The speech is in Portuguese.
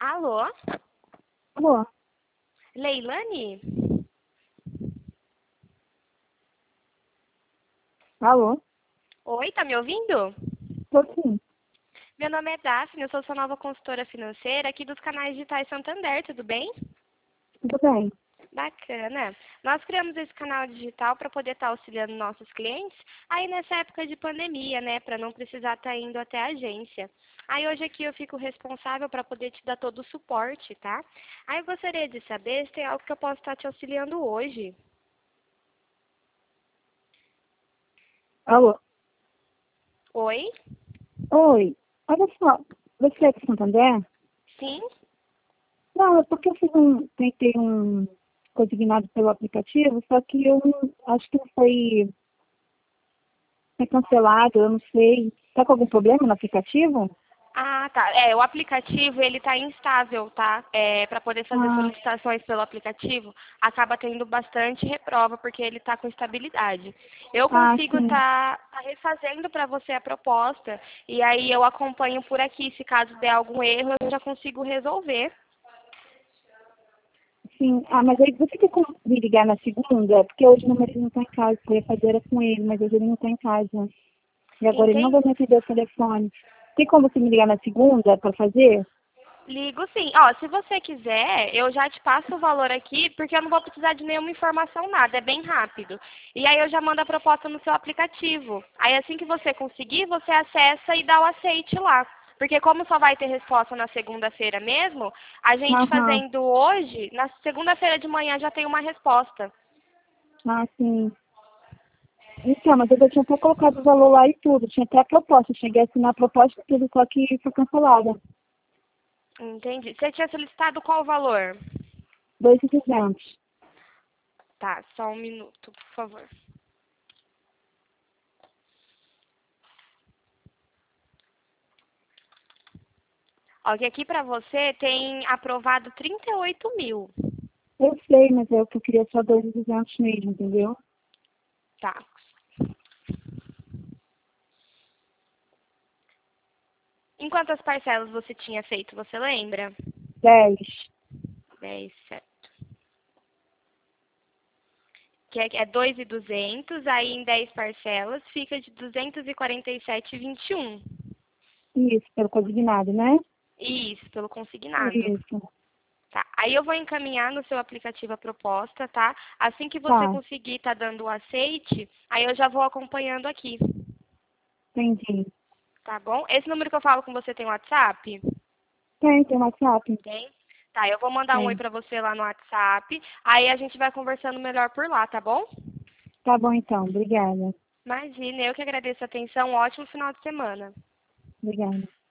Alô? Alô? Leilane? Alô? Oi, tá me ouvindo? Tô sim. Meu nome é Daphne, eu sou sua nova consultora financeira aqui dos canais digitais Santander, tudo bem? Tudo bem. Bacana. Nós criamos esse canal digital para poder estar auxiliando nossos clientes aí nessa época de pandemia, né? Para não precisar estar indo até a agência. Aí hoje aqui eu fico responsável para poder te dar todo o suporte, tá? Aí eu gostaria de saber se tem algo que eu posso estar te auxiliando hoje. Alô? Oi? Oi. Olha só, você é de Santander? Sim? Não, é porque eu tentei um consignado pelo aplicativo, só que eu acho que foi cancelado, eu não sei. Tá com algum problema no aplicativo? Ah, tá. O aplicativo, ele tá instável, tá? Para poder fazer Ah, solicitações pelo aplicativo, acaba tendo bastante reprova, porque ele tá com estabilidade. Eu consigo sim. tá refazendo para você a proposta, e aí eu acompanho por aqui. Se caso der algum erro, eu já consigo resolver. Sim. Ah, mas aí você tem como me ligar na segunda? Porque hoje meu marido não tá em casa, eu ia fazer era com ele, mas hoje ele não tá em casa. E agora ele não vai Entendi. me atender o telefone. Tem como você me ligar na segunda para fazer? Ligo sim. Ó, se você quiser, eu já te passo o valor aqui, porque eu não vou precisar de nenhuma informação, nada, é bem rápido. E aí eu já mando a proposta no seu aplicativo. Aí assim que você conseguir, você acessa e dá o aceite lá. Porque como só vai ter resposta na segunda-feira mesmo, a gente Aham. fazendo hoje, na segunda-feira de manhã já tem uma resposta. Ah, sim. Então, mas eu já tinha até colocado o valor lá e tudo. Tinha até a proposta. Eu cheguei a assinar a proposta e tudo, só que foi cancelada. Entendi. Você tinha solicitado qual valor? 2.200. Tá, só um minuto, por favor. Ó, que aqui pra você tem aprovado 38 mil. Eu sei, mas é o que eu queria só 2.200 mesmo, entendeu? Tá. Em quantas parcelas você tinha feito, você lembra? 10. 10, certo. Que é 2.200, aí em 10 parcelas fica de 247,21. Isso, pelo consignado, né? Isso, pelo consignado. Isso. Tá. Aí eu vou encaminhar no seu aplicativo a proposta, tá? Assim que você Tá, conseguir tá dando o aceite, aí eu já vou acompanhando aqui, entendi. tá bom? Esse número que eu falo com você tem WhatsApp? Tem WhatsApp? Tem? Tá, eu vou mandar um oi Tem. pra você lá no WhatsApp, aí a gente vai conversando melhor por lá, tá bom? Tá bom então, obrigada. Imagina, eu que agradeço a atenção. Um ótimo final de semana. Obrigada.